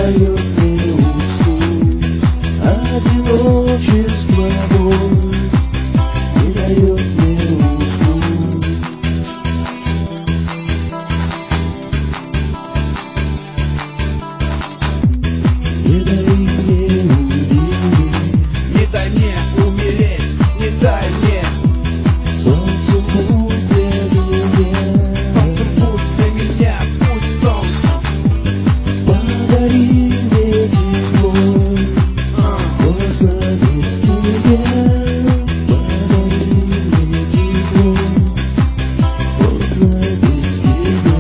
дает мне уснуть, одиночество боль не дает мне уснуть. Не дай мне умереть, Не дай мне умереть, не дай мне. солнцем будь для меня, Солнцем будь для меня, пусть солнце. подари мне тепло, можно без тебя. Подари мне тепло, можно без тебя.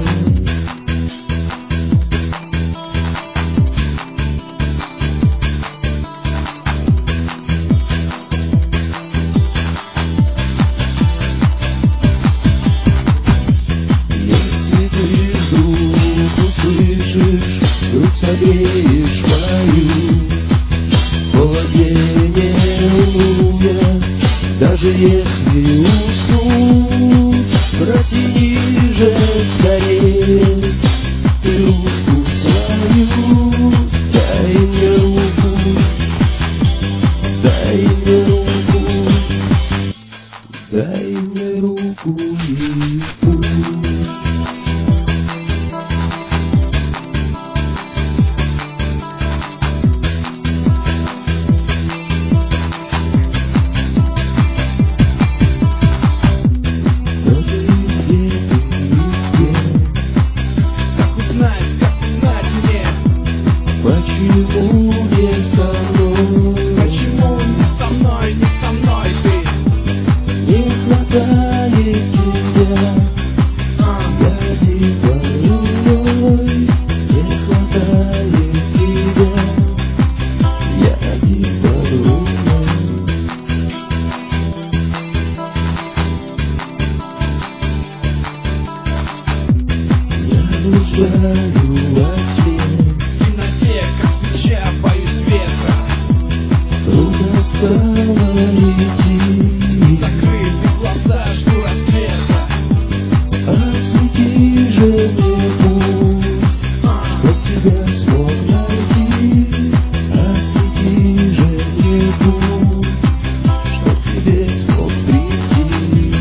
Если ты вдруг услышишь, вдруг согреешь мою, холоднее умру я, даже если усну. Протяни же скорее ты руку свою, дай мне руку, дай мне руку, дай мне руку и путь. Почему не со мной? Почему не со мной ты? Не хватает тебя, я один больной. Не хватает тебя, я один больной. Я нуждаю во тьме, Как свеча, боюсь ветра. трудно стало идти. Закрыты глаза, жду рассвета. Освети же мне путь, чтоб тебя смог найти. Освети же мне путь, чтоб к тебе смог прийти.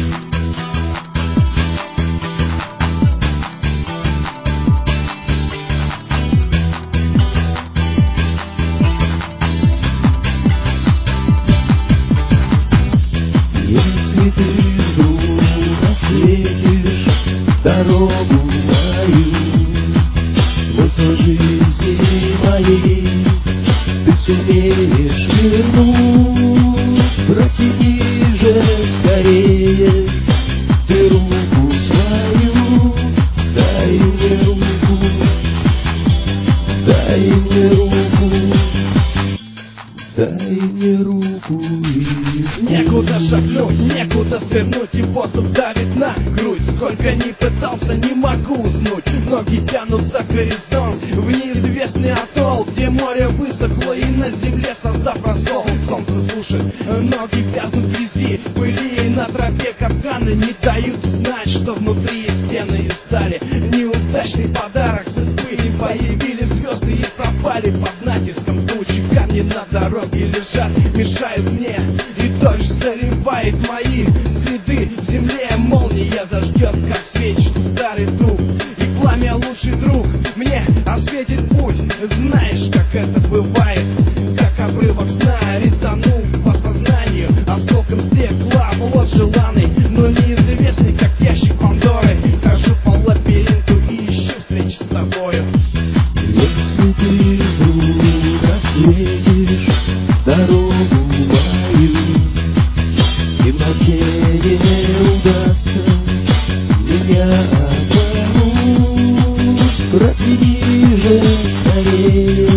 Если ты вдруг осветишь дорогу мою, смысл жизни моей ты сумеешь вернуть. Протяни же скорее ты руку свою, дай мне руку, дай мне руку, дай мне руку и Некуда шагнуть, некуда свернуть, и воздух давит на грудь. Сколько ни пытался, не могу уснуть. Ноги тянут за горизонт, в неизвестный атолл, где море высохло и на земле создав раскол. Солнце сушит, ноги вязнут в грязи, пыли и на тропе капканы не дают знать, что внутри стены из стали. Неудачный подарок судьбы, не появились звезды и пропали под натиском тучи. Камни на дороге лежат, мешают мне, и дождь заливает мои следы в земле. Молния зажжет, как свечи, старый друг, и пламя лучший друг мне осветит путь. Знаешь, как это бывает, как обрывок сна резанул по сознанию осколком стекла. Вот желанный, но неизвестный, как ящик Пандоры. Хожу по лабиринту и ищу встречи с тобою. если ты вдруг осветишь дорогу мою, в темноте не удастся меня обмануть. Протяни же скорее